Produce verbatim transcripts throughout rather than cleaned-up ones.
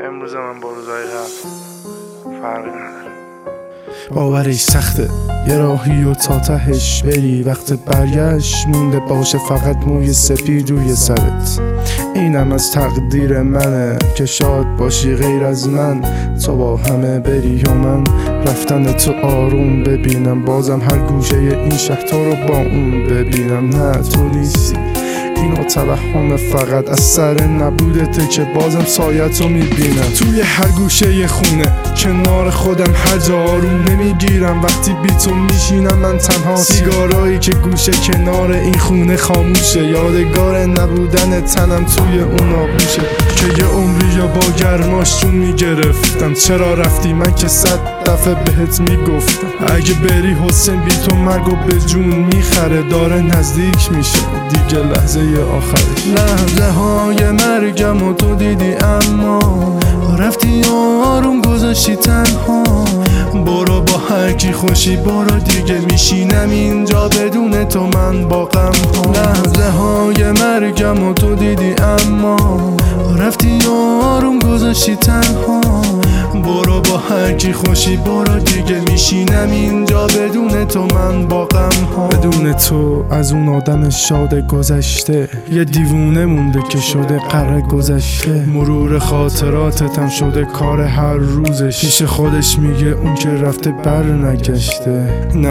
امروز من با روزهای قبل فرقی نداره. باورش سخته یه راهی و تا تهش بری، وقت برگشت مونده باشه فقط موی سپید روی سرت. اینم از تقدیر منه که شاد باشی غیر از من، تو با همه بری و من رفتن تو آروم ببینم. بازم هر گوشه این شهر تو رو با اون ببینم. نه تو نیستی، اینو توهم فقط از سر نبودته که بازم سایتو میبینم. توی هر گوشه خونه کنار خودم هر جا آروم نمیگیرم. وقتی بی تو میشینم من تنها، سیگارایی که گوشه کنار این خونه خاموشه. یادگار نبودن تنم توی اون آغوشه که یه عمری یا با گرماش جون میگرفتم. چرا رفتی من که صد دفعه بهت میگفتم اگه بری حسین بی تو مرگو به جون میخره. داره نزدیک میشه دیگه لحظه آخرش، لحظه های مرگم و تو دیدی اما رفتی آروم گذاشتی تنها. برو با هر کی خوشی برو دیگه، میشینم اینجا بدون تو من با غم ها. لحظه های مرگم و تو دیدی اما رفتی آروم گذاشتی تنها. برو با هر کی خوشی برو دیگه، میشینم اینجا بدون تو من با غم ها. بدون تو از اون آدم شاد گذشته یه دیوونه مونده که شده قره گذشته. مرور خاطراتتم شده کار هر روزش، پیش خودش میگه اون که رفته بر نگشته. نه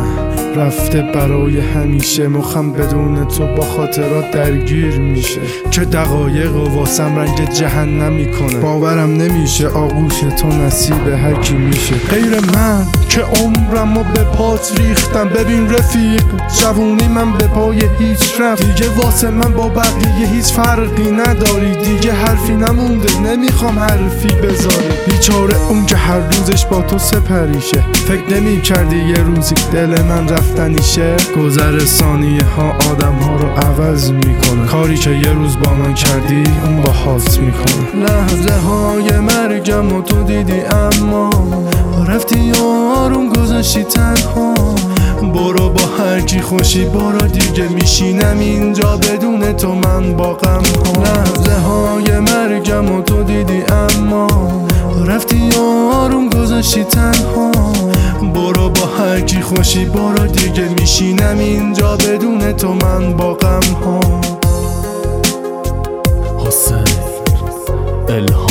رفته برای همیشه، مخم بدون تو با خاطرات درگیر میشه که دقایق و واسم رنگ جهنم میکنه. باورم نمیشه آغوش تو نصیب هر کی میشه غیر من که عمرمو به پات ریختم. ببین رفیق جوونی من به پای هیچ رفت دیگه، واسه من با بقیه هیچ فرقی نداری دیگه. حرفی نمونده نمیخوام حرفی بذاری. بیچاره اون که هر روزش با تو سپریشه، فکر نمی کردی یه روزی دل من رفتنیشه. گذر ثانیه ها آدم ها رو عوض میکنه، کاری که یه روز با من کردی اون با هات میکنه. لحظه های مرگم و تو دیدی اما رفتی آروم گذاشتی تنها. برو با هر کی خوشی برو دیگه، میشینم اینجا بدون تو من با غم ها. لحظه های مرگم و تو دیدی اما رفتی آروم گذاشتی تنها. برو با هر کی خوشی برو دیگه، میشینم اینجا بدون تو من با غم ها. حسین الهام